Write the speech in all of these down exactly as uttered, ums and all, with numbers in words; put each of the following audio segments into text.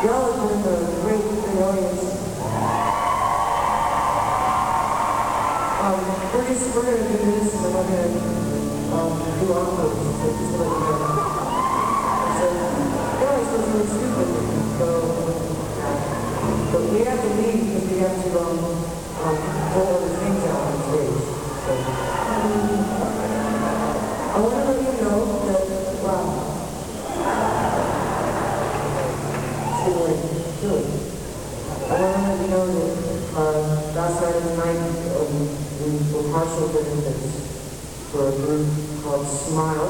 Y'all have been a great, great audience. Um, we're just, we're gonna do this and then we're gonna um, do encores, so just to let you know. So, yeah, it's just really stupid. So, but we have to leave because we have to um, um, pull other things out on stage. So, um, I want to let you know that, wow. Good. I want to let you know that uh, last Saturday night um, we were partial benefits for a group called Smile.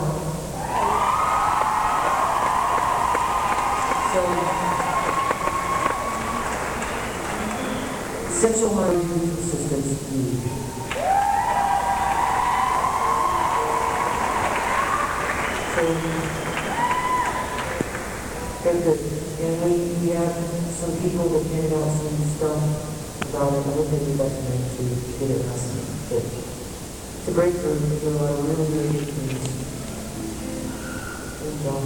So, sexual minority assistance need. So, very good. And we, we have some people that handed out some stuff about it. I hope they do that tonight to get it last night. But it's a great group. They do a lot of really, really good things. Good job.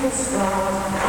stars.